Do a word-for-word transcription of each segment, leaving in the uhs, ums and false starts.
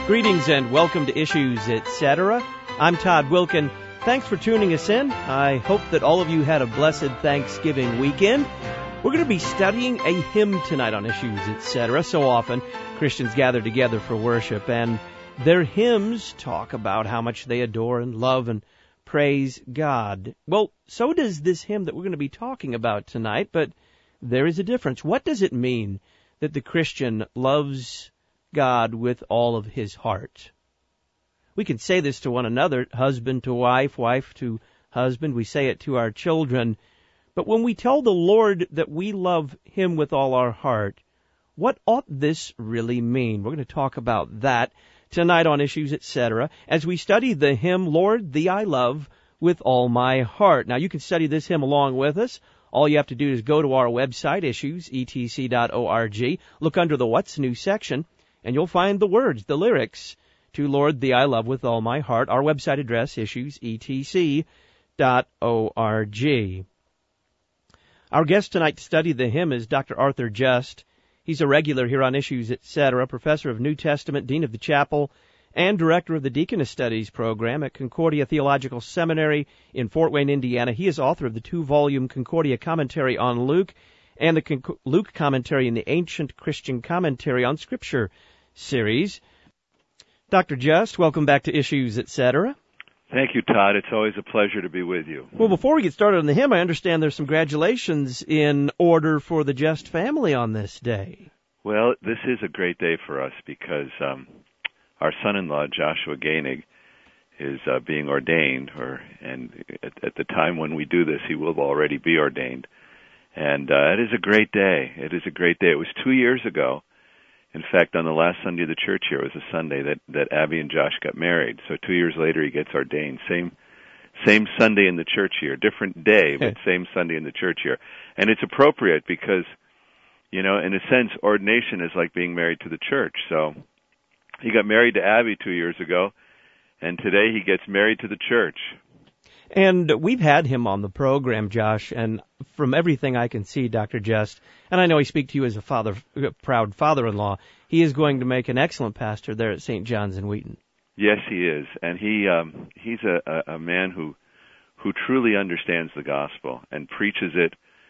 Greetings and welcome to Issues, et cetera. I'm Todd Wilkin. Thanks for tuning us in. I hope that all of you had a blessed Thanksgiving weekend. We're going to be studying a hymn tonight on Issues, et cetera. So often, Christians gather together for worship, and their hymns talk about how much they adore and love and praise God. Well, so does this hymn that we're going to be talking about tonight, but there is a difference. What does it mean that the Christian loves God with all of his heart? We can say this to one another, husband to wife, wife to husband. We say it to our children. But when we tell the Lord that we love Him with all our heart, what ought this really mean? We're going to talk about that tonight on Issues, et cetera, as we study the hymn, Lord, Thee I Love with All My Heart. Now, you can study this hymn along with us. All you have to do is go to our website, issues e t c dot org, look under the What's New section, and you'll find the words, the lyrics to Lord, Thee I Love with All My Heart. Our website address, issues e t c dot org. Our guest tonight to study the hymn is Doctor Arthur Just. He's a regular here on Issues, et cetera, professor of New Testament, dean of the chapel, and director of the Deaconess Studies program at Concordia Theological Seminary in Fort Wayne, Indiana. He is author of the two-volume Concordia Commentary on Luke and the Con- Luke Commentary in the Ancient Christian Commentary on Scripture series. Doctor Just, welcome back to Issues, et cetera. Thank you, Todd. It's always a pleasure to be with you. Well, before we get started on the hymn, I understand there's some congratulations in order for the Just family on this day. Well, this is a great day for us because um, our son-in-law, Joshua Gainig, is uh, being ordained, or and at, at the time when we do this, he will already be ordained. And uh, it is a great day. It is a great day. It was two years ago. In fact, on the last Sunday of the church year, it was a Sunday that, that Abby and Josh got married. So two years later, he gets ordained. Same same Sunday in the church year. Different day, but same Sunday in the church year. And it's appropriate because, you know, in a sense, ordination is like being married to the church. So he got married to Abby two years ago, and today he gets married to the church. And we've had him on the program, Josh, and from everything I can see, Doctor Just, and I know I speak to you as a father, a proud father-in-law, he is going to make an excellent pastor there at Saint John's in Wheaton. Yes, he is, and he um, he's a, a man who who truly understands the gospel and preaches it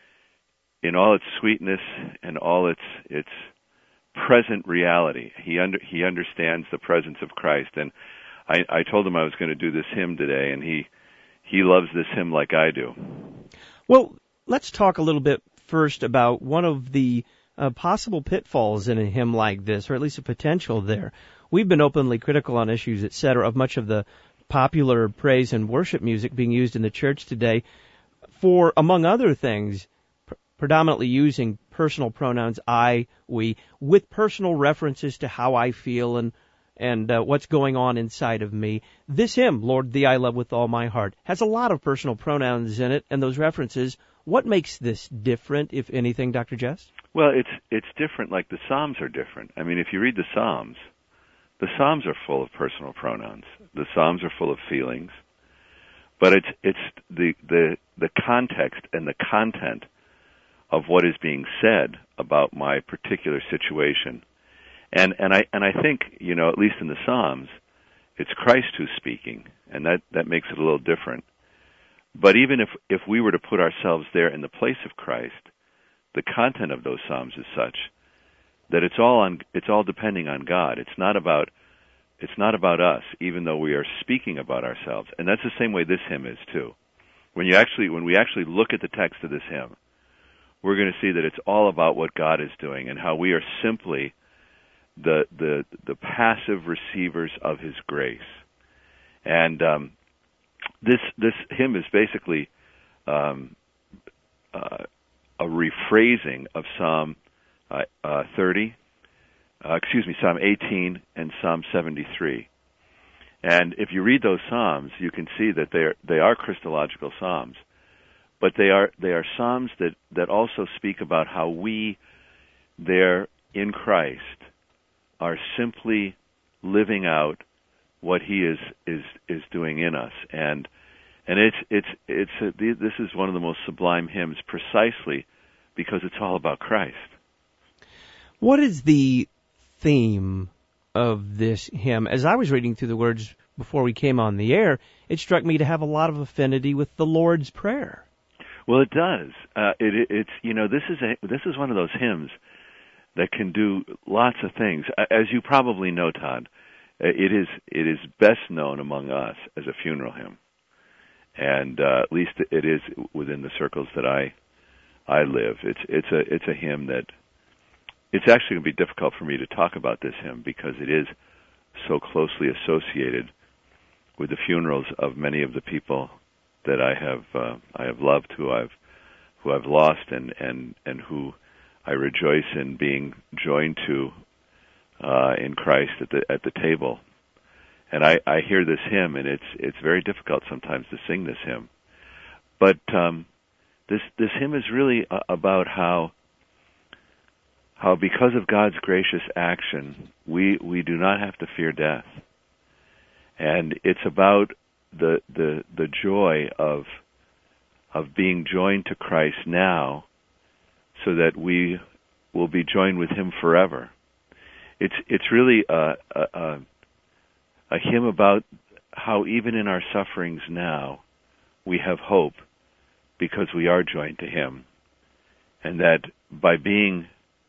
in all its sweetness and all its its present reality. He under he understands the presence of Christ, and I, I told him I was going to do this hymn today, and he. He loves this hymn like I do. Well, let's talk a little bit first about one of the uh, possible pitfalls in a hymn like this, or at least a potential there. We've been openly critical on Issues, et cetera, of much of the popular praise and worship music being used in the church today for, among other things, pr- predominantly using personal pronouns, I, we, with personal references to how I feel and and uh, what's going on inside of me. This hymn, Lord, Thee I Love with All My Heart, has a lot of personal pronouns in it and those references. What makes this different, if anything, Doctor Just? Well, it's it's different like the Psalms are different. I mean, if you read the Psalms, the Psalms are full of personal pronouns. The Psalms are full of feelings. But it's it's the the, the context and the content of what is being said about my particular situation. And and I and I think, you know, at least in the Psalms, it's Christ who's speaking, and that, that makes it a little different. But even if, if we were to put ourselves there in the place of Christ, the content of those Psalms is such that it's all on it's all depending on God. It's not about it's not about us, even though we are speaking about ourselves. And that's the same way this hymn is too. When you actually when we actually look at the text of this hymn, we're going to see that it's all about what God is doing and how we are simply the the the passive receivers of His grace. And um, this this hymn is basically um, uh, a rephrasing of Psalm uh, uh, thirty, uh, excuse me, Psalm eighteen and Psalm seventy-three. And if you read those psalms, you can see that they are they are Christological psalms, but they are they are psalms that that also speak about how we, there in Christ, are simply living out what He is is is doing in us, and and it's it's it's a, this is one of the most sublime hymns, precisely because it's all about Christ. What is the theme of this hymn. As I was reading through the words before we came on the air, it struck me to have a lot of affinity with the Lord's Prayer. Well, it does. Uh, it, it's you know this is a this is one of those hymns that can do lots of things. As you probably know, Todd, it is it is best known among us as a funeral hymn, and uh, at least it is within the circles that I I live. It's it's a it's a hymn that it's actually going to be difficult for me to talk about this hymn because it is so closely associated with the funerals of many of the people that I have uh, I have loved, who I've who I've lost, and, and, and who I rejoice in being joined to uh, in Christ at the at the table. And I, I hear this hymn, and it's it's very difficult sometimes to sing this hymn. But um, this this hymn is really about how how because of God's gracious action, we we do not have to fear death, and it's about the the the joy of of being joined to Christ now, so that we will be joined with Him forever. It's it's really a a, a hymn about how even in our sufferings now, we have hope because we are joined to Him, and that by being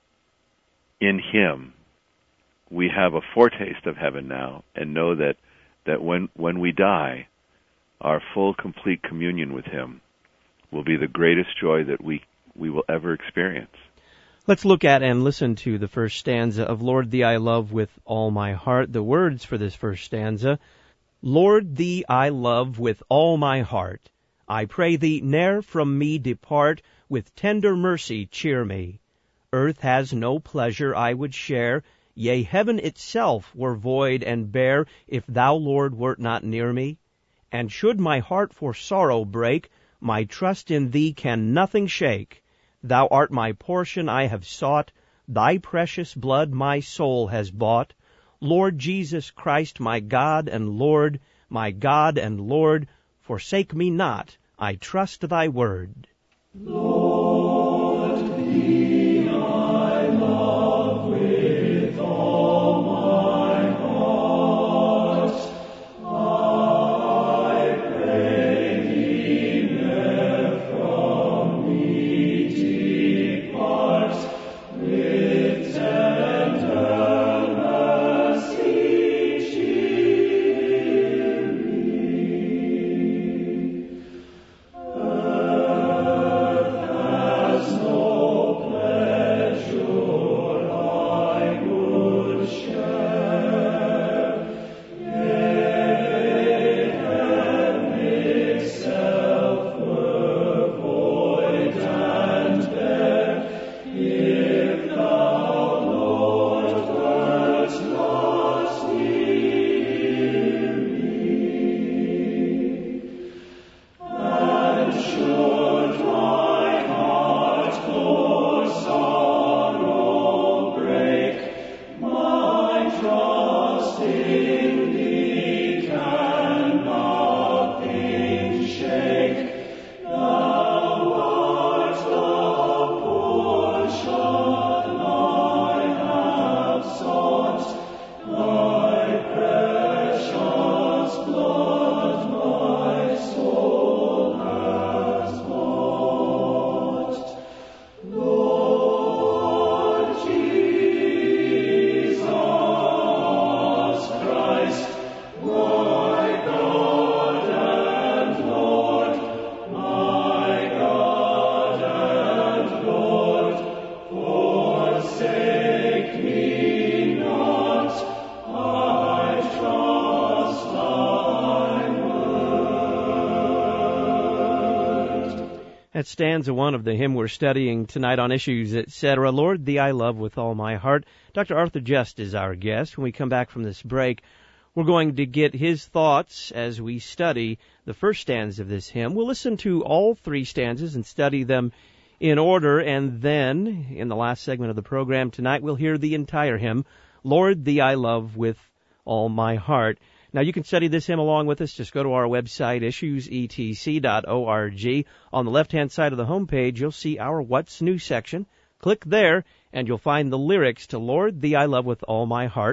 in Him, we have a foretaste of heaven now, and know that that when when we die, our full, complete communion with Him will be the greatest joy that we, we will ever experience. Let's look at and listen to the first stanza of Lord, Thee I Love with All My Heart. The words for this first stanza: Lord, Thee I love with all my heart. I pray Thee ne'er from me depart. With tender mercy cheer me. Earth has no pleasure I would share. Yea, heaven itself were void and bare, if Thou, Lord, wert not near me. And should my heart for sorrow break, my trust in Thee can nothing shake. Thou art my portion I have sought, Thy precious blood my soul has bought. Lord Jesus Christ, my God and Lord, my God and Lord, forsake me not, I trust Thy word. Lord, Thee I love with all my heart. That's stanza one of the hymn we're studying tonight on Issues, et cetera. Lord, Thee I love with all my heart. Doctor Arthur Just is our guest. When we come back from this break, we're going to get his thoughts as we study the first stanza of this hymn. We'll listen to all three stanzas and study them in order, and then, in the last segment of the program tonight, we'll hear the entire hymn, Lord, Thee I love with all my heart. Now, you can study this hymn along with us. Just go to our website, issues e t c dot org. On the left-hand side of the homepage, you'll see our What's New section. Click there, and you'll find the lyrics to Lord, Thee I Love with All My Heart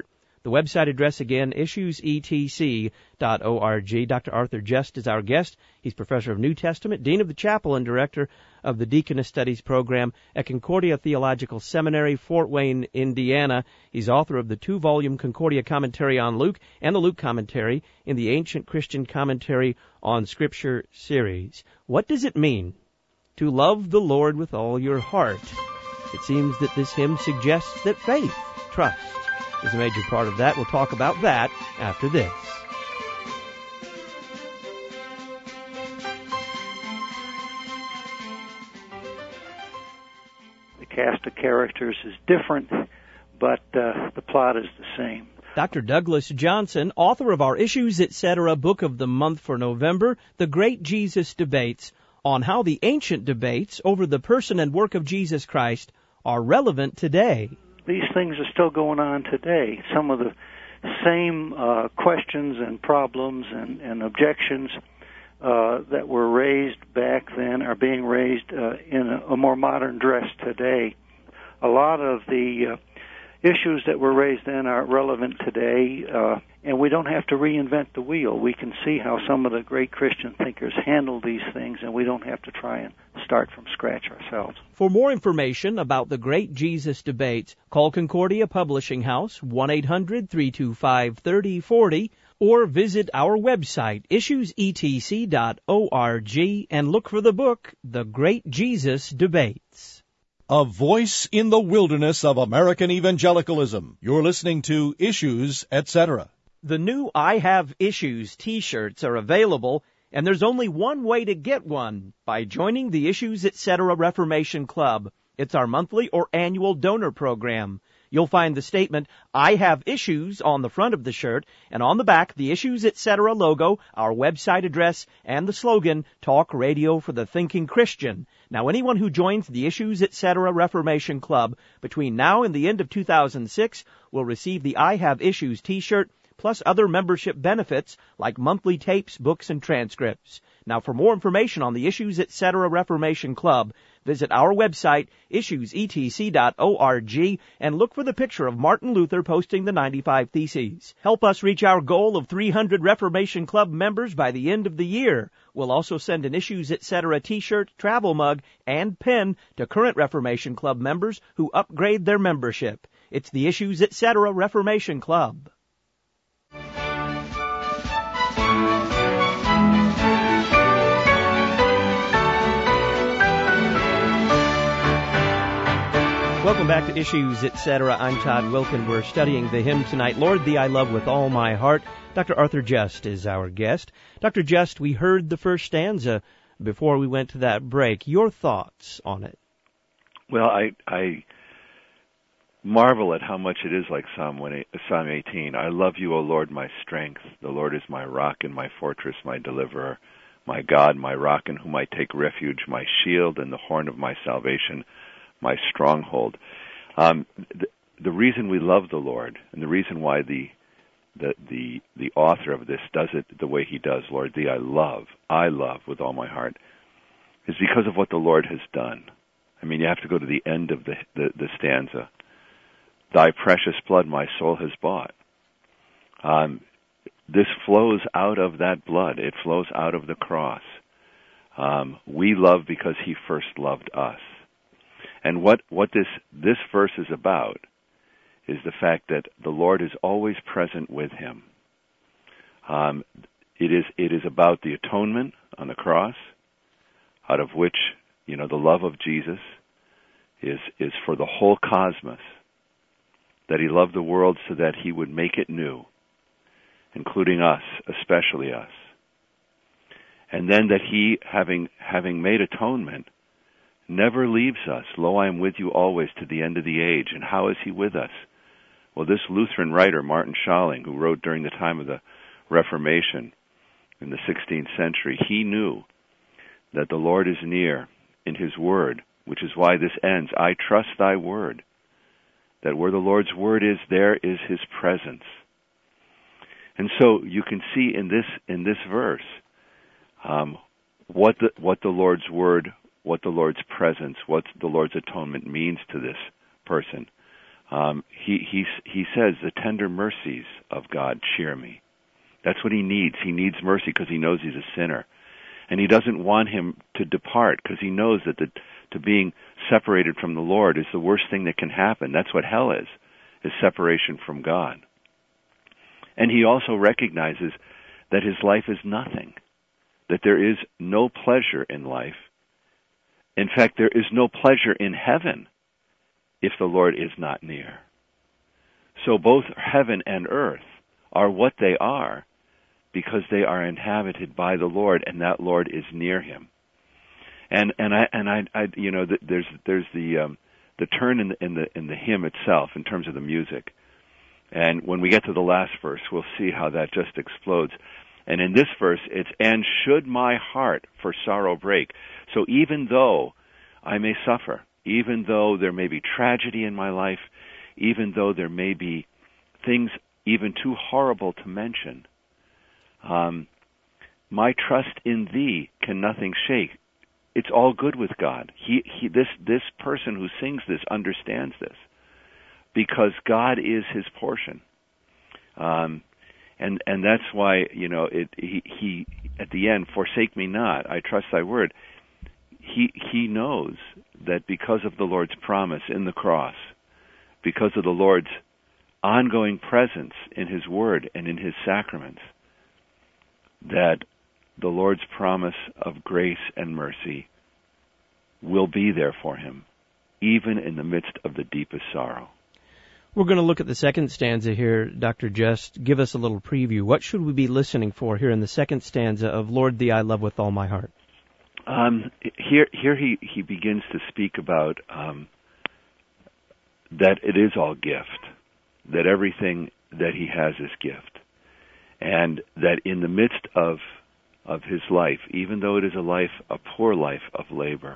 The website address again, issues e t c dot org. Doctor Arthur Just is our guest. He's professor of New Testament, dean of the chapel, and director of the Deaconess Studies program at Concordia Theological Seminary, Fort Wayne, Indiana. He's author of the two-volume Concordia Commentary on Luke and the Luke Commentary in the Ancient Christian Commentary on Scripture series. What does it mean to love the Lord with all your heart? It seems that this hymn suggests that faith, trust, is a major part of that. We'll talk about that after this. The cast of characters is different, but uh, the plot is the same. Doctor Douglas Johnson, author of our Issues, et cetera book of the month for November, The Great Jesus Debates, on how the ancient debates over the person and work of Jesus Christ are relevant today. These things are still going on today. Some of the same uh, questions and problems and, and objections uh, that were raised back then are being raised uh, in a, a more modern dress today. A lot of the uh, issues that were raised then are relevant today, uh, and we don't have to reinvent the wheel. We can see how some of the great Christian thinkers handled these things, and we don't have to try and start from scratch ourselves. For more information about the Great Jesus Debates, call Concordia Publishing House, one eight hundred, three two five, three oh four oh, or visit our website, issues e t c dot org, and look for the book, The Great Jesus Debates. A voice in the wilderness of American evangelicalism. You're listening to Issues, et cetera. The new I Have Issues t-shirts are available, and there's only one way to get one, by joining the Issues, et cetera Reformation Club. It's our monthly or annual donor program. You'll find the statement, I Have Issues, on the front of the shirt, and on the back, the Issues, et cetera logo, our website address, and the slogan, Talk Radio for the Thinking Christian. Now, anyone who joins the Issues, et cetera Reformation Club between now and the end of two thousand six will receive the I Have Issues t-shirt, plus other membership benefits like monthly tapes, books, and transcripts. Now, for more information on the Issues, et cetera Reformation Club, visit our website, issues e t c dot org, and look for the picture of Martin Luther posting the ninety-five Theses. Help us reach our goal of three hundred Reformation Club members by the end of the year. We'll also send an Issues, et cetera t-shirt, travel mug, and pen to current Reformation Club members who upgrade their membership. It's the Issues, et cetera Reformation Club. Welcome back to Issues, et cetera. I'm Todd Wilkin. We're studying the hymn tonight, Lord, Thee I Love With All My Heart. Doctor Arthur Just is our guest. Doctor Just, we heard the first stanza before we went to that break. Your thoughts on it? Well, I I marvel at how much it is like Psalm one, Psalm eighteen. I love you, O Lord, my strength. The Lord is my rock and my fortress, my deliverer, my God, my rock in whom I take refuge, my shield and the horn of my salvation, my stronghold. Um, the, the reason we love the Lord, and the reason why the, the the the author of this does it the way he does, Lord, thee I love, I love with all my heart, is because of what the Lord has done. I mean, you have to go to the end of the the, the stanza. Thy precious blood my soul has bought. Um, this flows out of that blood. It flows out of the cross. Um, we love because he first loved us. And what, what this, this verse is about is the fact that the Lord is always present with him. Um, it is it is about the atonement on the cross, out of which, you know, the love of Jesus is is for the whole cosmos, that he loved the world so that he would make it new, including us, especially us. And then that he, having having made atonement, never leaves us. Lo, I am with you always to the end of the age. And how is he with us? Well, this Lutheran writer, Martin Schalling, who wrote during the time of the Reformation in the sixteenth century, he knew that the Lord is near in his word, which is why this ends, I trust thy word. That where the Lord's word is, there is his presence. And so you can see in this in this verse um, what the what the Lord's word, what the Lord's presence, what the Lord's atonement means to this person. Um, he he he says, the tender mercies of God cheer me. That's what he needs. He needs mercy because he knows he's a sinner. And he doesn't want him to depart because he knows that the, to being separated from the Lord is the worst thing that can happen. That's what hell is, is separation from God. And he also recognizes that his life is nothing, that there is no pleasure in life. In fact, there is no pleasure in heaven if the Lord is not near. So both heaven and earth are what they are because they are inhabited by the Lord, and that Lord is near him. And and I and I, I you know, there's there's the um, the turn in the in the in the hymn itself in terms of the music. And when we get to the last verse, we'll see how that just explodes. And in this verse, it's, and should my heart for sorrow break. So even though I may suffer, even though there may be tragedy in my life, even though there may be things even too horrible to mention, um, my trust in thee can nothing shake. It's all good with God. He, he, this, this person who sings this understands this because God is his portion. Um, and, and that's why, you know, it, he, he, at the end, forsake me not, I trust thy word. He, he knows that because of the Lord's promise in the cross, because of the Lord's ongoing presence in his word and in his sacraments, that the Lord's promise of grace and mercy will be there for him, even in the midst of the deepest sorrow. We're going to look at the second stanza here, Doctor Just. Give us a little preview. What should we be listening for here in the second stanza of Lord, Thee I Love with All My Heart? Um, here, here he, he begins to speak about um, that it is all gift, that everything that he has is gift, and that in the midst of of his life, even though it is a life, a poor life of labor,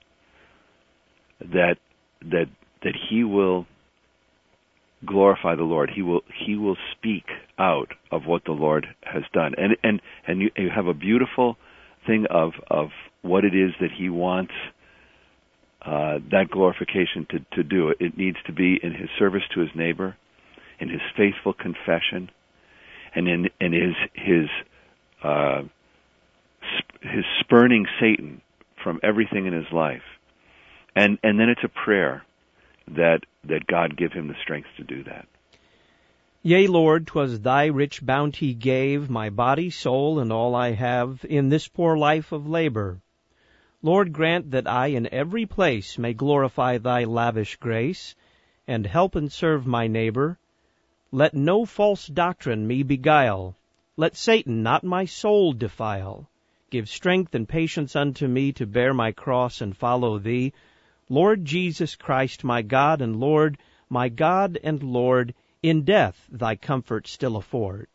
that that that he will glorify the Lord. He will he will speak out of what the Lord has done, and and and you, you have a beautiful thing of of what it is that he wants uh, that glorification to to do. It needs to be in his service to his neighbor, in his faithful confession, and in in his his uh, his spurning Satan from everything in his life, and and then it's a prayer that that God give him the strength to do that. Yea, Lord, 'twas thy rich bounty gave my body, soul, and all I have in this poor life of labor. Lord, grant that I in every place may glorify thy lavish grace, and help and serve my neighbor. Let no false doctrine me beguile. Let Satan not my soul defile. Give strength and patience unto me to bear my cross and follow thee. Lord Jesus Christ, my God and Lord, my God and Lord, in death thy comfort still afford.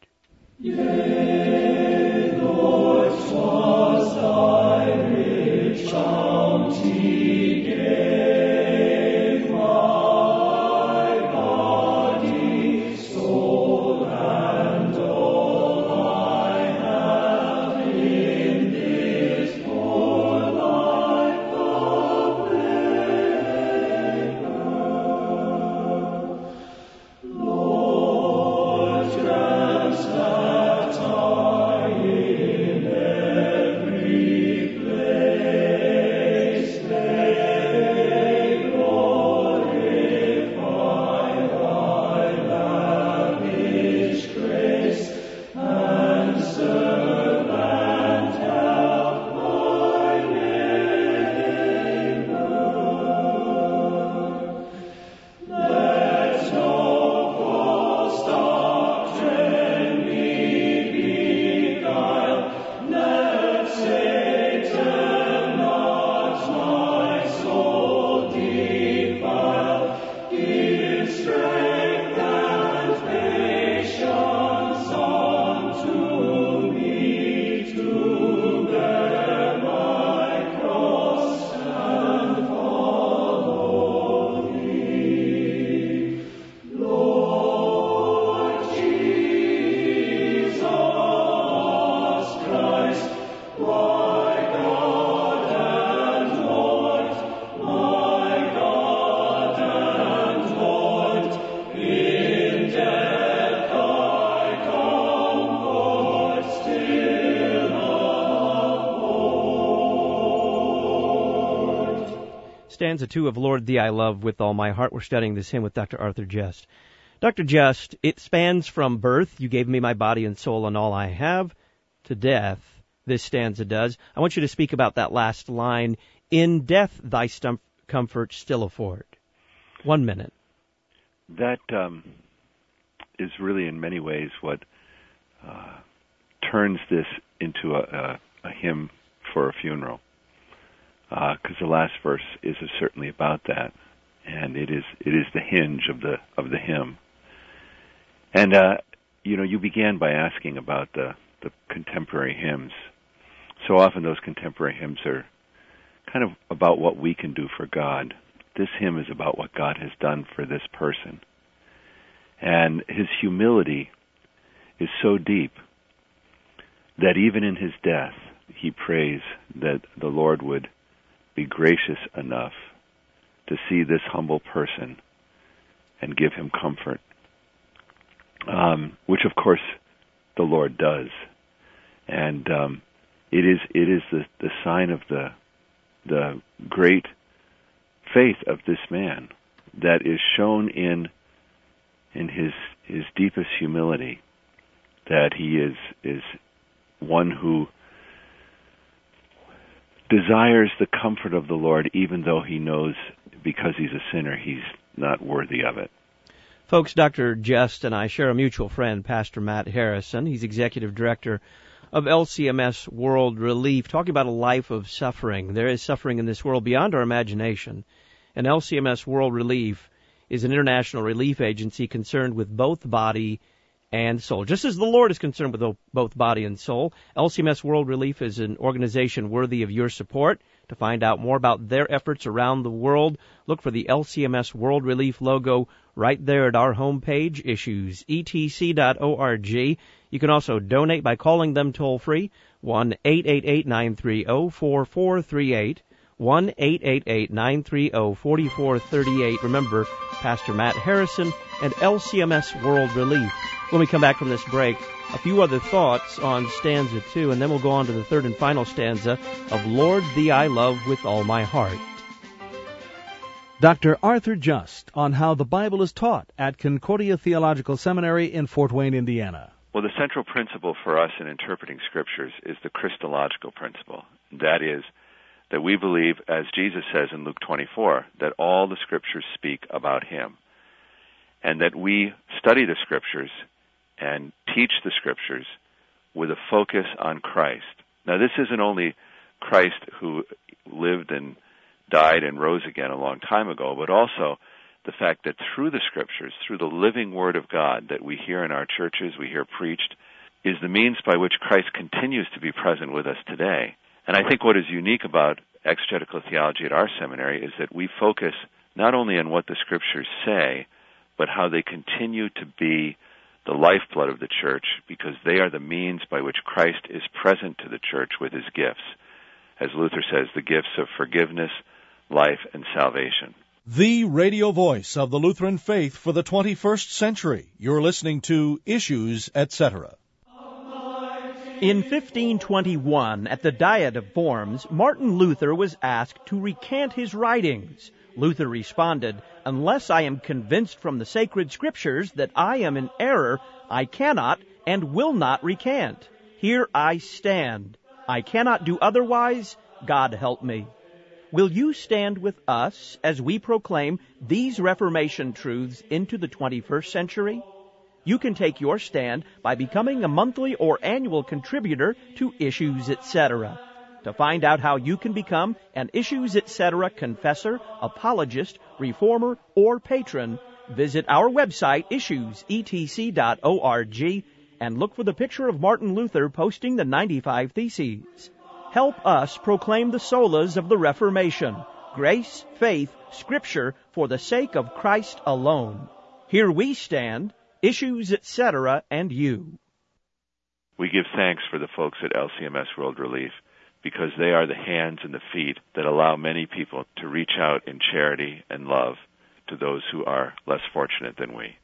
Yea, Lord, 'twas thy rich bounty gave my body, soul, and all I have in this poor life of labor. Lord, grant that I in every place may stanza two of Lord Thee I Love with All My Heart. We're studying this hymn with Doctor Arthur Just. Doctor Just, it spans from birth, you gave me my body and soul and all I have, to death, this stanza does. I want you to speak about that last line, in death thy stump comfort still afford. One minute. That um, is really in many ways what uh, turns this into a, a, a hymn for a funeral. Because uh, the last verse is certainly about that, and it is it is the hinge of the of the hymn. And uh, you know, you began by asking about the the contemporary hymns. So often those contemporary hymns are kind of about what we can do for God. This hymn is about what God has done for this person, and his humility is so deep that even in his death, he prays that the Lord would be gracious enough to see this humble person and give him comfort, um, which of course the Lord does. And um, it is it is the, the sign of the the great faith of this man that is shown in in his his deepest humility, that he is is one who desires the comfort of the Lord, even though he knows, because he's a sinner, he's not worthy of it. Folks, Doctor Just and I share a mutual friend, Pastor Matt Harrison. He's executive director of L C M S World Relief, talking about a life of suffering. There is suffering in this world beyond our imagination. And L C M S World Relief is an international relief agency concerned with both body and soul. Just as the Lord is concerned with both body and soul, L C M S World Relief is an organization worthy of your support. To find out more about their efforts around the world, look for the L C M S World Relief logo right there at our homepage, issues e t c dot org. You can also donate by calling them toll-free, one eight eight eight, nine three zero, four four three eight, one eight eight eight, nine three zero, four four three eight. Remember, Pastor Matt Harrison and L C M S World Relief. When we come back from this break, a few other thoughts on stanza two, and then we'll go on to the third and final stanza of Lord Thee I Love with All My Heart. Doctor Arthur Just on how the Bible is taught at Concordia Theological Seminary in Fort Wayne, Indiana. Well, the central principle for us in interpreting Scriptures is the Christological principle. That is, that we believe, as Jesus says in Luke twenty-four, that all the Scriptures speak about him, and that we study the Scriptures and teach the Scriptures with a focus on Christ. Now, this isn't only Christ who lived and died and rose again a long time ago, but also the fact that through the Scriptures, through the living Word of God that we hear in our churches, we hear preached, is the means by which Christ continues to be present with us today. And I think what is unique about exegetical theology at our seminary is that we focus not only on what the Scriptures say, but how they continue to be the lifeblood of the church, because they are the means by which Christ is present to the church with his gifts. As Luther says, the gifts of forgiveness, life, and salvation. The radio voice of the Lutheran faith for the twenty-first century. You're listening to Issues, et cetera. In fifteen twenty-one, at the Diet of Worms, Martin Luther was asked to recant his writings. Luther responded, "Unless I am convinced from the sacred scriptures that I am in error, I cannot and will not recant. Here I stand. I cannot do otherwise. God help me." Will you stand with us as we proclaim these Reformation truths into the twenty-first century? You can take your stand by becoming a monthly or annual contributor to Issues, et cetera. To find out how you can become an Issues, et cetera confessor, apologist, reformer, or patron, visit our website, issues e t c dot org, and look for the picture of Martin Luther posting the ninety-five Theses. Help us proclaim the solas of the Reformation, grace, faith, Scripture, for the sake of Christ alone. Here we stand, Issues, et cetera, and you. We give thanks for the folks at L C M S World Relief, because they are the hands and the feet that allow many people to reach out in charity and love to those who are less fortunate than we.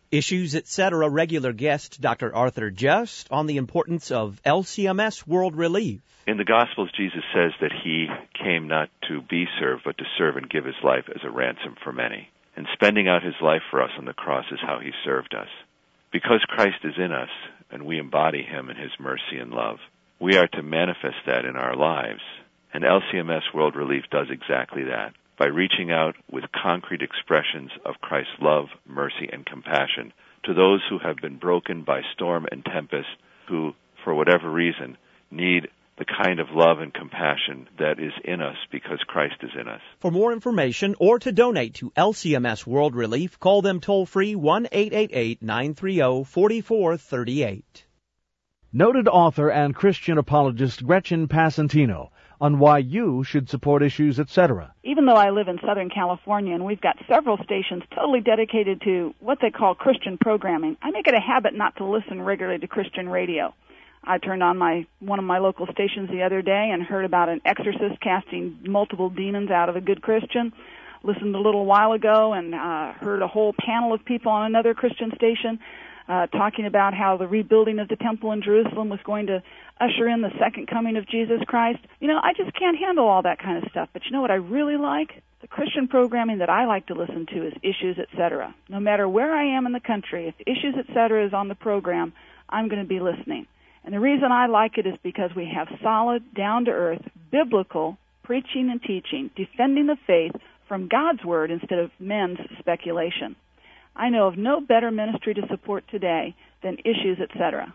Issues, et cetera regular guest Doctor Arthur Just on the importance of L C M S World Relief. In the Gospels, Jesus says that he came not to be served, but to serve and give his life as a ransom for many. And spending out his life for us on the cross is how he served us. Because Christ is in us, and we embody him in his mercy and love, we are to manifest that in our lives. And L C M S World Relief does exactly that. By reaching out with concrete expressions of Christ's love, mercy, and compassion to those who have been broken by storm and tempest, who, for whatever reason, need the kind of love and compassion that is in us because Christ is in us. For more information or to donate to L C M S World Relief, call them toll-free one eight eight eight, nine three zero, four four three eight. Noted author and Christian apologist Gretchen Passantino on why you should support Issues, et cetera. Even though I live in Southern California and we've got several stations totally dedicated to what they call Christian programming, I make it a habit not to listen regularly to Christian radio. I turned on my one of my local stations the other day and heard about an exorcist casting multiple demons out of a good Christian. Listened a little while ago and uh, heard a whole panel of people on another Christian station uh, talking about how the rebuilding of the temple in Jerusalem was going to usher in the second coming of Jesus Christ. You know, I just can't handle all that kind of stuff. But you know what I really like? The Christian programming that I like to listen to is Issues, et cetera. No matter where I am in the country, if Issues, et cetera is on the program, I'm going to be listening. And the reason I like it is because we have solid, down-to-earth, biblical preaching and teaching, defending the faith from God's Word instead of men's speculation. I know of no better ministry to support today than Issues, et cetera.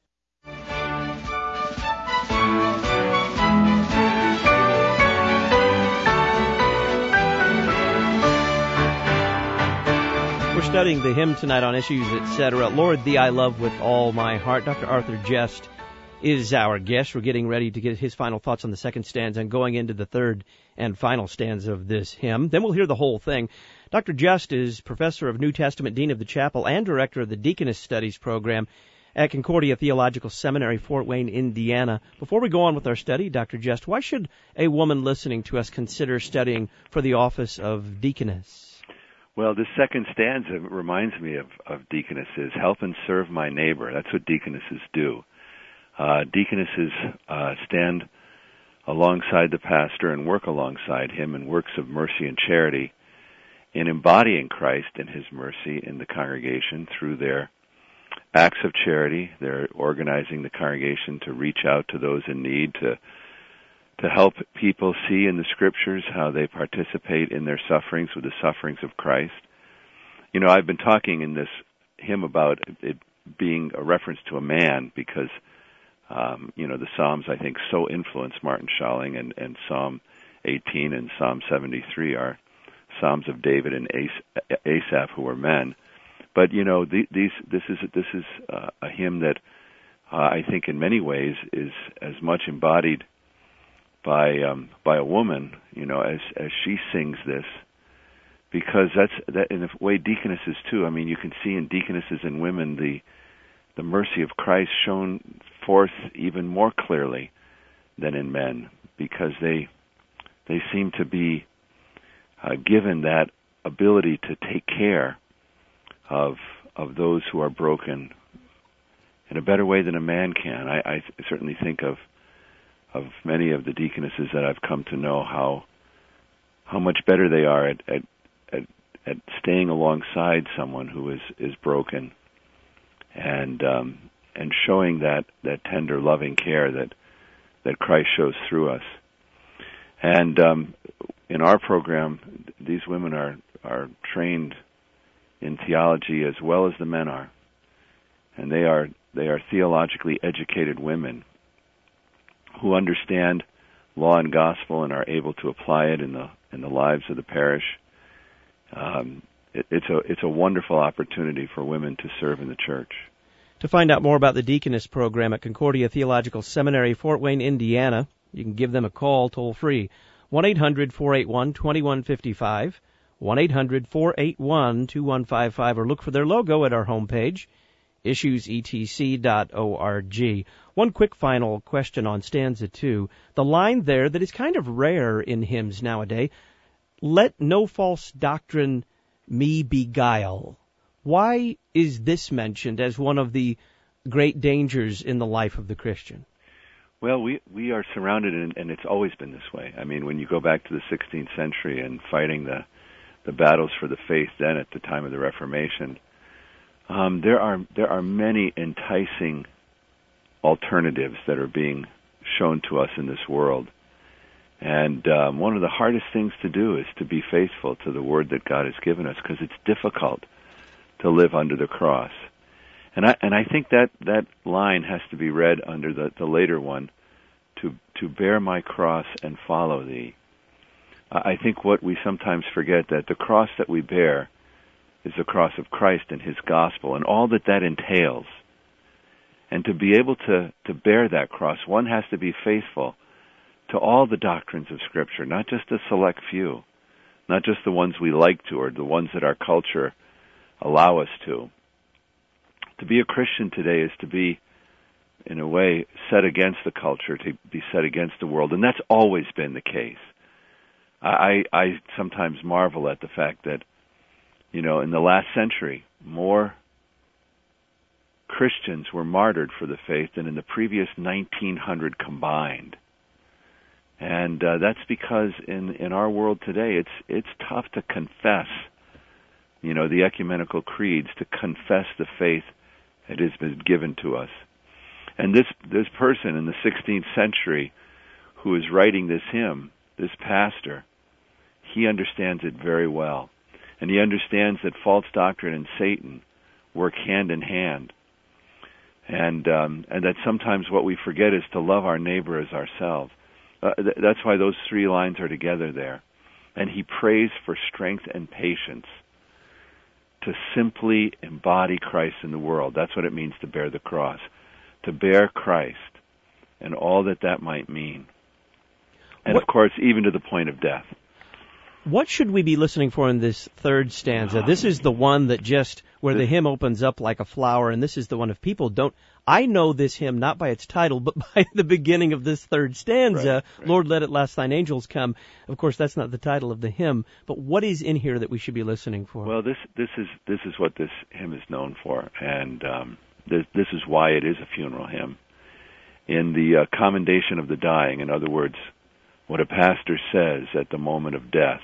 We're studying the hymn tonight on Issues, et cetera. Lord, Thee I Love With All My Heart. Doctor Arthur Just is our guest. We're getting ready to get his final thoughts on the second stanza and going into the third and final stanza of this hymn. Then we'll hear the whole thing. Doctor Just is professor of New Testament, dean of the chapel, and director of the Deaconess Studies program at Concordia Theological Seminary, Fort Wayne, Indiana. Before we go on with our study, Doctor Just, why should a woman listening to us consider studying for the office of deaconess? Well, this second stanza reminds me of, of deaconesses. Help and serve my neighbor. That's what deaconesses do. Uh, deaconesses uh, stand alongside the pastor and work alongside him in works of mercy and charity, in embodying Christ and his mercy in the congregation through their acts of charity. They're organizing the congregation to reach out to those in need, to to help people see in the Scriptures how they participate in their sufferings with the sufferings of Christ. You know, I've been talking in this hymn about it being a reference to a man because, um, you know, the Psalms, I think, so influence Martin Schalling, and, and Psalm eighteen and Psalm seventy-three are Psalms of David and As- Asaph, who were men. But, you know, the, these this is this is uh, a hymn that uh, I think in many ways is as much embodied by um, by a woman, you know, as as she sings this, because that's that in a way deaconesses too. I mean, you can see in deaconesses and women the the mercy of Christ shown forth even more clearly than in men, because they they seem to be uh, given that ability to take care of of those who are broken in a better way than a man can. I, I certainly think of of many of the deaconesses that I've come to know, how how much better they are at at, at, at staying alongside someone who is, is broken, and um, and showing that, that tender, loving care that that Christ shows through us. And um, in our program, these women are are trained in theology as well as the men are, and they are they are theologically educated women who understand law and gospel and are able to apply it in the in the lives of the parish. Um, it, it's a it's a wonderful opportunity for women to serve in the church. To find out more about the Deaconess program at Concordia Theological Seminary, Fort Wayne, Indiana, you can give them a call toll free, one eight hundred, four eight one, two one five five, one eight hundred, four eight one, two one five five, or look for their logo at our homepage, issues e t c dot org. One quick final question on stanza two. The line there that is kind of rare in hymns nowadays, let no false doctrine me beguile. Why is this mentioned as one of the great dangers in the life of the Christian? Well, we we are surrounded, in, and it's always been this way. I mean, when you go back to the sixteenth century and fighting the the battles for the faith then at the time of the Reformation, um, there are there are many enticing alternatives that are being shown to us in this world. And um, one of the hardest things to do is to be faithful to the word that God has given us, because it's difficult to live under the cross. And I and I think that that line has to be read under the, the later one, to to bear my cross and follow thee. I think what we sometimes forget, that the cross that we bear is the cross of Christ and his gospel and all that that entails. And to be able to, to bear that cross, one has to be faithful to all the doctrines of Scripture, not just a select few, not just the ones we like to or the ones that our culture allow us to. To be a Christian today is to be, in a way, set against the culture, to be set against the world, and that's always been the case. I, I sometimes marvel at the fact that, you know, in the last century, more Christians were martyred for the faith than in the previous nineteen hundred combined. And uh, that's because in, in our world today, it's it's tough to confess, you know, the ecumenical creeds, to confess the faith that has been given to us. And this this person in the sixteenth century who is writing this hymn, this pastor, he understands it very well. And he understands that false doctrine and Satan work hand in hand. And um, and that sometimes what we forget is to love our neighbor as ourselves. Uh, th- that's why those three lines are together there. And he prays for strength and patience to simply embody Christ in the world. That's what it means to bear the cross. To bear Christ and all that that might mean. And what, of course, even to the point of death. What should we be listening for in this third stanza? This is the one that just, where the hymn opens up like a flower, and this is the one, if people don't, I know this hymn not by its title, but by the beginning of this third stanza, right, right. Lord, let at last thine angels come. Of course, that's not the title of the hymn, but what is in here that we should be listening for? Well, this this is this is what this hymn is known for, and um, this, this is why it is a funeral hymn. In the uh, commendation of the dying, in other words, what a pastor says at the moment of death,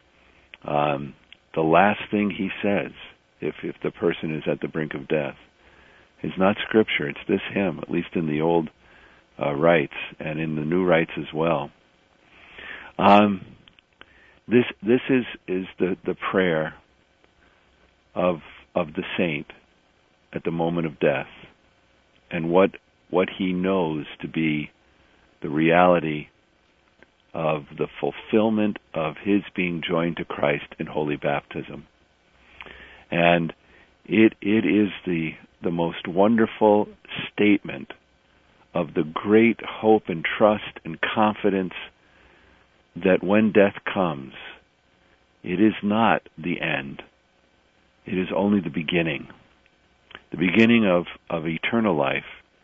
um, the last thing he says, if if the person is at the brink of death, is not Scripture. It's this hymn, at least in the old uh, rites and in the new rites as well. Um, this this is is the, the prayer of of the saint at the moment of death, and what what he knows to be the reality of the fulfillment of his being joined to Christ in holy baptism. And it it is the the most wonderful statement of the great hope and trust and confidence that when death comes, it is not the end. It is only the beginning. The beginning of, of eternal life,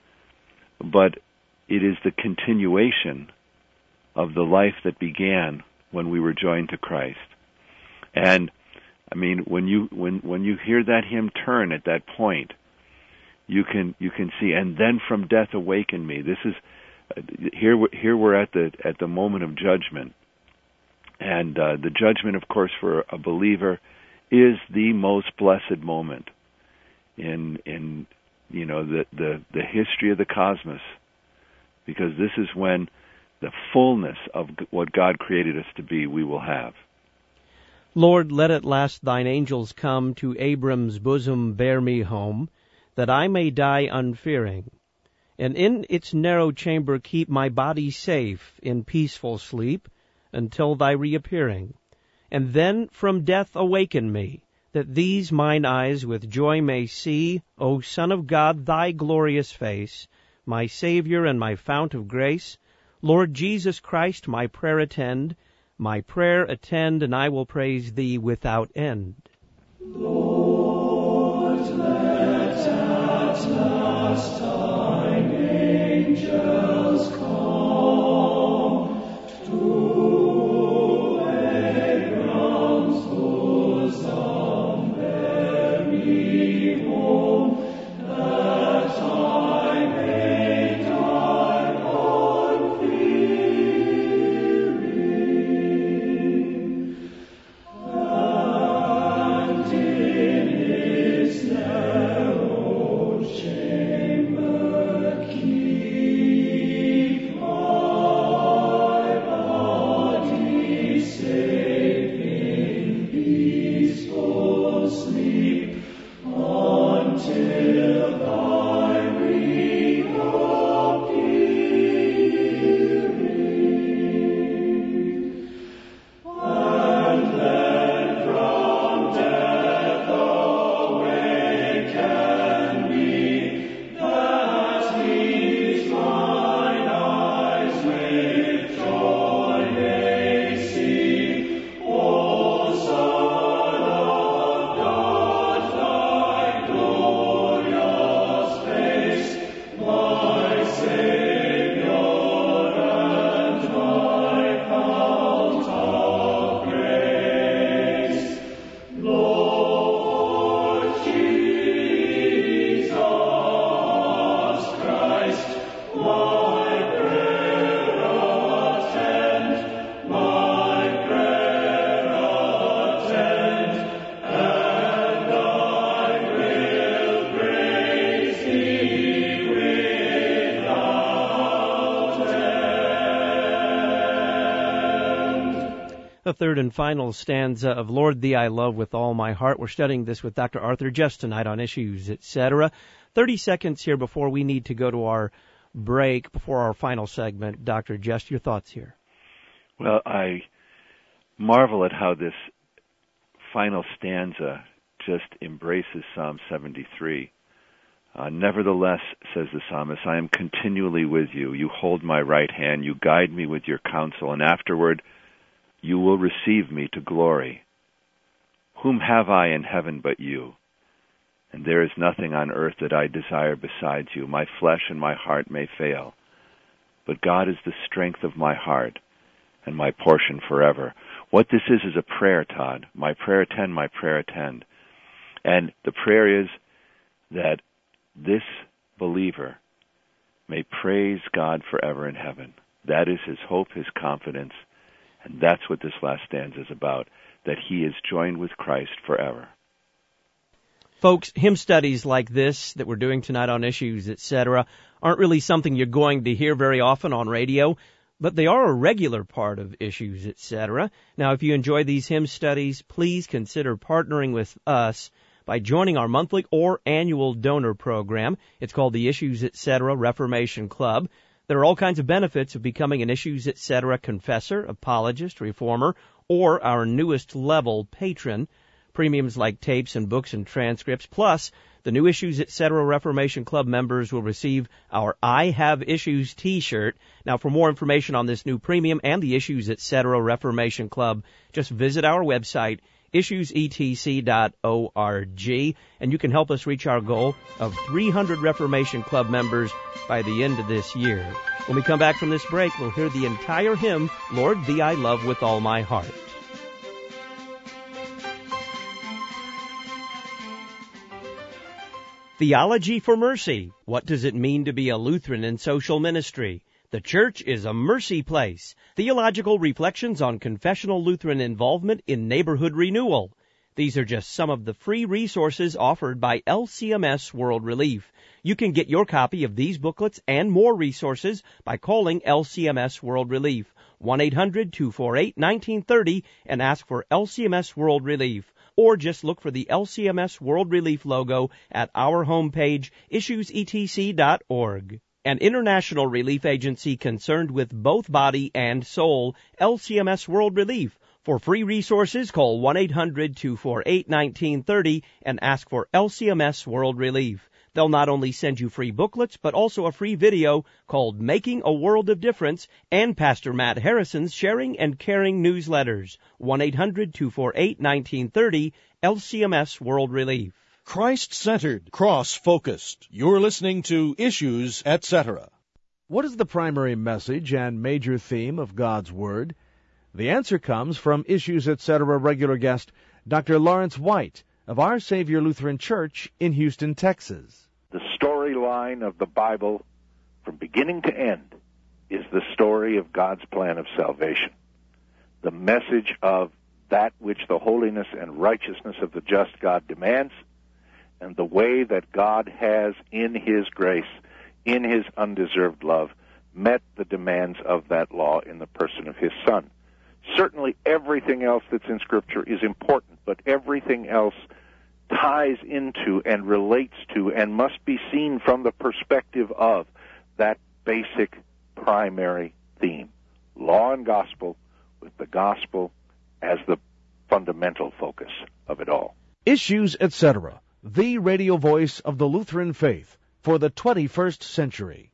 but it is the continuation of the life that began when we were joined to Christ. And I mean, when you when when you hear that hymn turn at that point, you can you can see, and then from death awaken me. This is uh, here here we're at the at the moment of judgment, and uh, the judgment, of course, for a believer is the most blessed moment in in you know the the the history of the cosmos, because this is when the fullness of what God created us to be we will have. Lord, let at last thine angels come, to Abram's bosom bear me home, that I may die unfearing, and in its narrow chamber keep my body safe in peaceful sleep until thy reappearing. And then from death awaken me, that these mine eyes with joy may see, O Son of God, thy glorious face, my Savior and my fount of grace. Lord Jesus Christ, my prayer attend, my prayer attend, and I will praise thee without end. Lord, let at last thine angels come to Abram's bosom bear me the third and final stanza of Lord Thee I Love with All My Heart. We're studying this with Doctor Arthur Just tonight on Issues, et cetera. Thirty seconds here before we need to go to our break, before our final segment. Doctor Just, your thoughts here. Well, I marvel at how this final stanza just embraces Psalm seventy-three. Uh, Nevertheless, says the psalmist, I am continually with you. You hold my right hand. You guide me with your counsel, and afterward you will receive me to glory. Whom have I in heaven but you? And there is nothing on earth that I desire besides you. My flesh and my heart may fail, but God is the strength of my heart and my portion forever. What this is is a prayer, Todd. My prayer attend, my prayer attend. And the prayer is that this believer may praise God forever in heaven. That is his hope, his confidence, and that's what this last stanza is about, that he is joined with Christ forever. Folks, hymn studies like this that we're doing tonight on Issues, et cetera, aren't really something you're going to hear very often on radio, but they are a regular part of Issues, et cetera. Now, if you enjoy these hymn studies, please consider partnering with us by joining our monthly or annual donor program. It's called the Issues, et cetera. Reformation Club. There are all kinds of benefits of becoming an Issues, et cetera. confessor, apologist, reformer, or our newest level patron. Premiums like tapes and books and transcripts. Plus, the new Issues, et cetera. Reformation Club members will receive our I Have Issues t-shirt. Now, for more information on this new premium and the Issues, et cetera. Reformation Club, just visit our website, issues e t c dot org, and you can help us reach our goal of three hundred Reformation Club members by the end of this year. When we come back from this break, we'll hear the entire hymn, Lord Thee I Love with All My Heart. Theology for Mercy. What does it mean to be a Lutheran in social ministry? The church is a mercy place. Theological reflections on confessional Lutheran involvement in neighborhood renewal. These are just some of the free resources offered by L C M S World Relief. You can get your copy of these booklets and more resources by calling L C M S World Relief, one eight hundred two four eight one nine three zero, and ask for L C M S World Relief. Or just look for the L C M S World Relief logo at our homepage, issues e t c dot org. An international relief agency concerned with both body and soul, L C M S World Relief. For free resources, call one eight hundred two four eight one nine three zero and ask for L C M S World Relief. They'll not only send you free booklets, but also a free video called Making a World of Difference and Pastor Matt Harrison's Sharing and Caring newsletters. one eight hundred two four eight one nine three zero, L C M S World Relief. Christ-centered, cross-focused. You're listening to Issues, et cetera. What is the primary message and major theme of God's Word? The answer comes from Issues, et cetera. regular guest Doctor Lawrence White of Our Savior Lutheran Church in Houston, Texas. The storyline of the Bible, from beginning to end, is the story of God's plan of salvation. The message of that which the holiness and righteousness of the just God demands, and the way that God has, in His grace, in His undeserved love, met the demands of that law in the person of His Son. Certainly everything else that's in Scripture is important, but everything else ties into and relates to and must be seen from the perspective of that basic primary theme, law and gospel, with the gospel as the fundamental focus of it all. Issues, et cetera. The radio voice of the Lutheran faith for the twenty-first century.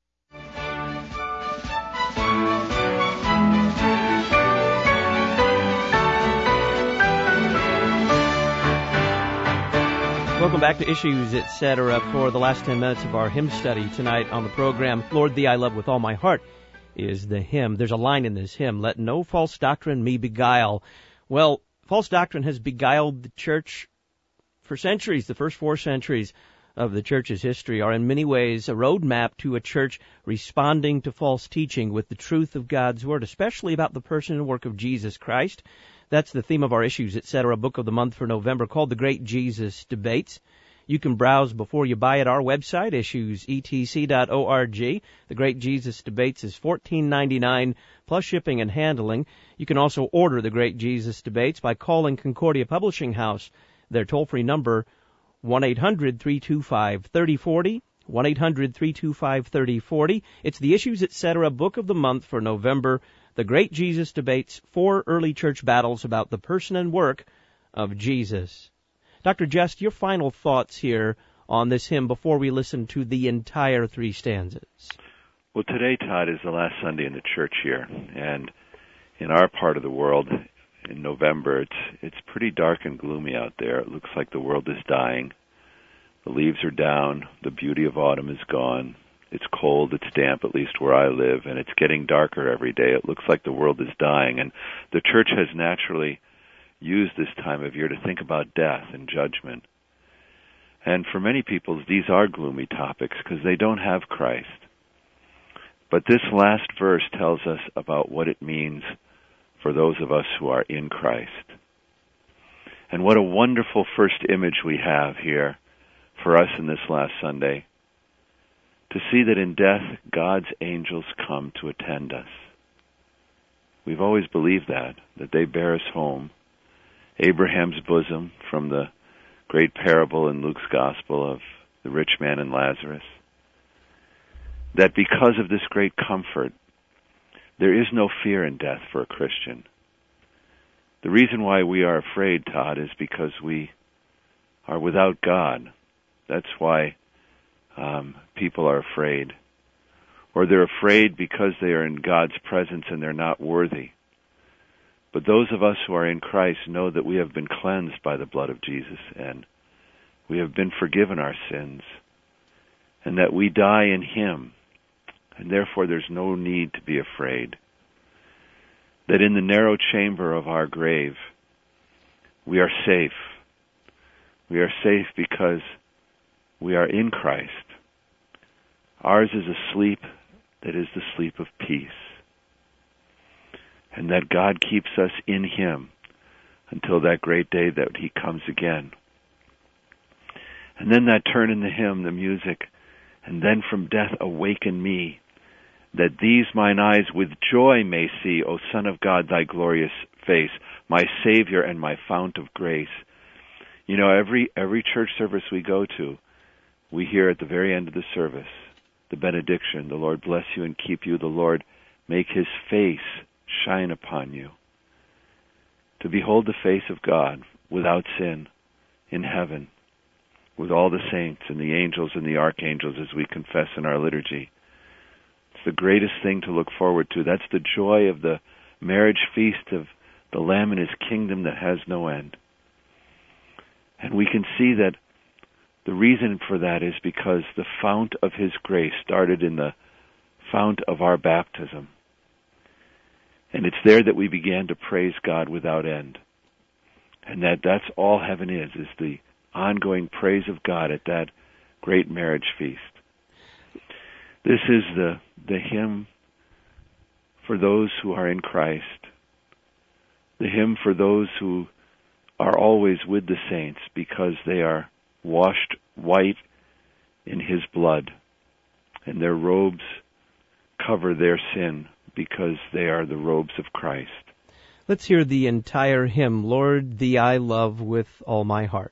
Welcome back to Issues, et cetera. For the last ten minutes of our hymn study tonight on the program, Lord Thee I Love with All My Heart is the hymn. There's a line in this hymn, let no false doctrine me beguile. Well, false doctrine has beguiled the church for centuries. The first four centuries of the church's history are in many ways a roadmap to a church responding to false teaching with the truth of God's Word, especially about the person and work of Jesus Christ. That's the theme of our Issues, et cetera. book of the month for November called The Great Jesus Debates. You can browse before you buy at our website, issues e t c dot org. The Great Jesus Debates is fourteen ninety-nine plus shipping and handling. You can also order The Great Jesus Debates by calling Concordia Publishing House. Their toll-free number, one eight hundred three two five three oh four oh, one eight hundred three two five three oh four oh. It's the Issues Etc. Book of the Month for November, The Great Jesus Debates, Four Early Church Battles About the Person and Work of Jesus. Doctor Just, your final thoughts here on this hymn before we listen to the entire three stanzas. Well, today, Todd, is the last Sunday in the church year, and in our part of the world, in November, it's it's pretty dark and gloomy out there. It looks like the world is dying. The leaves are down. The beauty of autumn is gone. It's cold. It's damp, at least where I live, and it's getting darker every day. It looks like the world is dying, and the church has naturally used this time of year to think about death and judgment. And for many people, these are gloomy topics because they don't have Christ. But this last verse tells us about what it means for those of us who are in Christ. And what a wonderful first image we have here for us in this last Sunday, to see that in death, God's angels come to attend us. We've always believed that, that they bear us home. Abraham's bosom, from the great parable in Luke's Gospel of the rich man and Lazarus. That because of this great comfort, there is no fear in death for a Christian. The reason why we are afraid, Todd, is because we are without God. That's why um, people are afraid. Or they're afraid because they are in God's presence and they're not worthy. But those of us who are in Christ know that we have been cleansed by the blood of Jesus, and we have been forgiven our sins, and that we die in Him, and therefore there's no need to be afraid. That in the narrow chamber of our grave, we are safe. We are safe because we are in Christ. Ours is a sleep that is the sleep of peace. And that God keeps us in Him until that great day that He comes again. And then that turn in the hymn, the music, and then from death awaken me, that these mine eyes with joy may see, O Son of God, thy glorious face, my Savior and my fount of grace. You know, every every church service we go to, we hear at the very end of the service, the benediction, the Lord bless you and keep you, the Lord make His face shine upon you. To behold the face of God without sin in heaven, with all the saints and the angels and the archangels as we confess in our liturgy. It's the greatest thing to look forward to. That's the joy of the marriage feast of the Lamb and His kingdom that has no end. And we can see that the reason for that is because the fount of His grace started in the fount of our baptism. And it's there that we began to praise God without end. And that that's all heaven is, is the ongoing praise of God at that great marriage feast. This is the, the hymn for those who are in Christ, the hymn for those who are always with the saints because they are washed white in His blood, and their robes cover their sin because they are the robes of Christ. Let's hear the entire hymn, Lord, Thee I Love with All My Heart.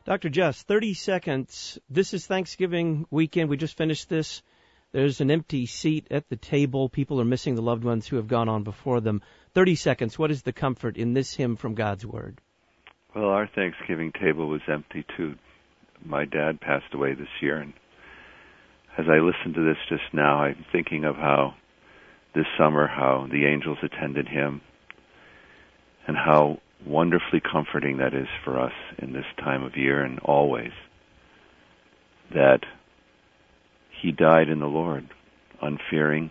Doctor Jess, thirty seconds. This is Thanksgiving weekend. We just finished this. There's an empty seat at the table. People are missing the loved ones who have gone on before them. thirty seconds. What is the comfort in this hymn from God's Word? Well, our Thanksgiving table was empty, too. My dad passed away this year, and as I listened to this just now, I'm thinking of how this summer, how the angels attended him, and how wonderfully comforting that is for us in this time of year and always, that he died in the Lord, unfearing,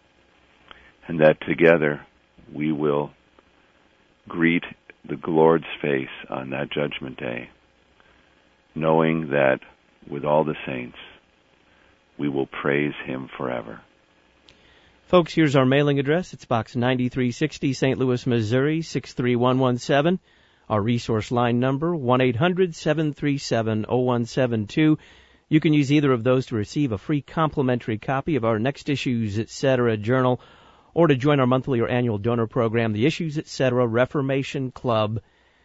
and that together we will greet the Lord's face on that judgment day, knowing that with all the saints, we will praise him forever. Folks, here's our mailing address. It's Box ninety-three sixty, Saint Louis, Missouri, six three one one seven. Our resource line number, one eight hundred seven three seven oh one seven two. You can use either of those to receive a free complimentary copy of our Next Issues, et cetera journal, or to join our monthly or annual donor program, the Issues, et cetera Reformation Club.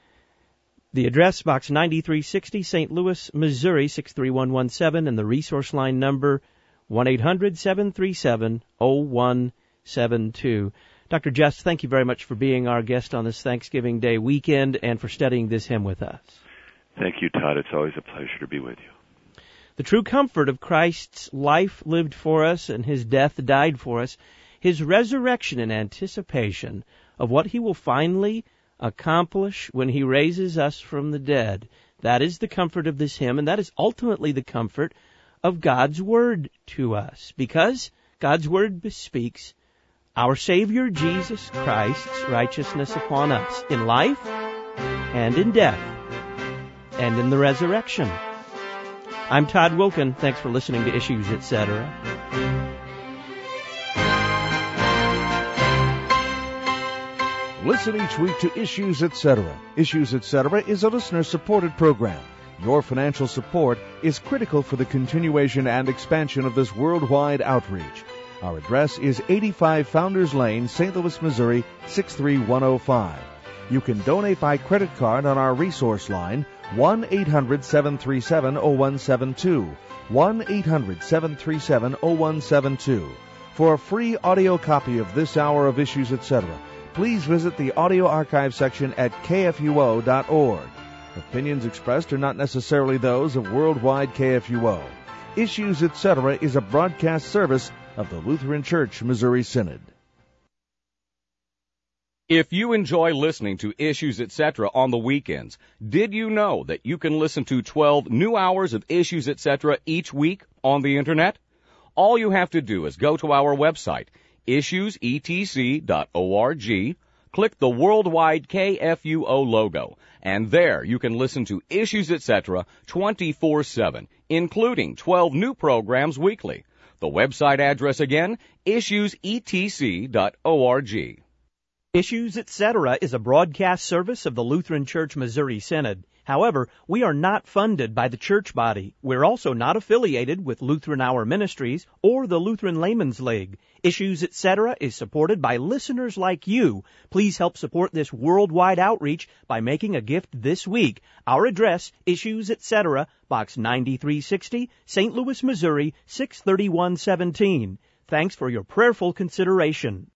The address, Box ninety-three sixty, Saint Louis, Missouri, six three one one seven, and the resource line number, one eight hundred seven three seven oh one seven two. Doctor Jess, thank you very much for being our guest on this Thanksgiving Day weekend and for studying this hymn with us. Thank you, Todd. It's always a pleasure to be with you. The true comfort of Christ's life lived for us and his death died for us, his resurrection in anticipation of what he will finally accomplish when he raises us from the dead. That is the comfort of this hymn, and that is ultimately the comfort of God's Word to us, because God's Word bespeaks our Savior Jesus Christ's righteousness upon us in life and in death and in the resurrection. I'm Todd Wilkin. Thanks for listening to Issues, et cetera. Listen each week to Issues, et cetera. Issues, et cetera is a listener-supported program. Your financial support is critical for the continuation and expansion of this worldwide outreach. Our address is eighty-five Founders Lane, Saint Louis, Missouri, six three one oh five. You can donate by credit card on our resource line, one eight hundred seven three seven oh one seven two, one eight hundred seven three seven oh one seven two. For a free audio copy of this hour of Issues, et cetera, please visit the audio archive section at k f u o dot org. Opinions expressed are not necessarily those of Worldwide K F U O. Issues, et cetera is a broadcast service of the Lutheran Church Missouri Synod. If you enjoy listening to Issues, et cetera on the weekends, did you know that you can listen to twelve new hours of Issues, et cetera each week on the Internet? All you have to do is go to our website, issues e t c dot org, click the Worldwide K F U O logo, and there you can listen to Issues, et cetera twenty-four seven, including twelve new programs weekly. The website address again, issues e t c dot org. Issues, et cetera is a broadcast service of the Lutheran Church Missouri Synod. However, we are not funded by the church body. We're also not affiliated with Lutheran Hour Ministries or the Lutheran Layman's League. Issues, et cetera is supported by listeners like you. Please help support this worldwide outreach by making a gift this week. Our address, Issues, et cetera, Box ninety-three sixty, Saint Louis, Missouri, six three one one seven. Thanks for your prayerful consideration.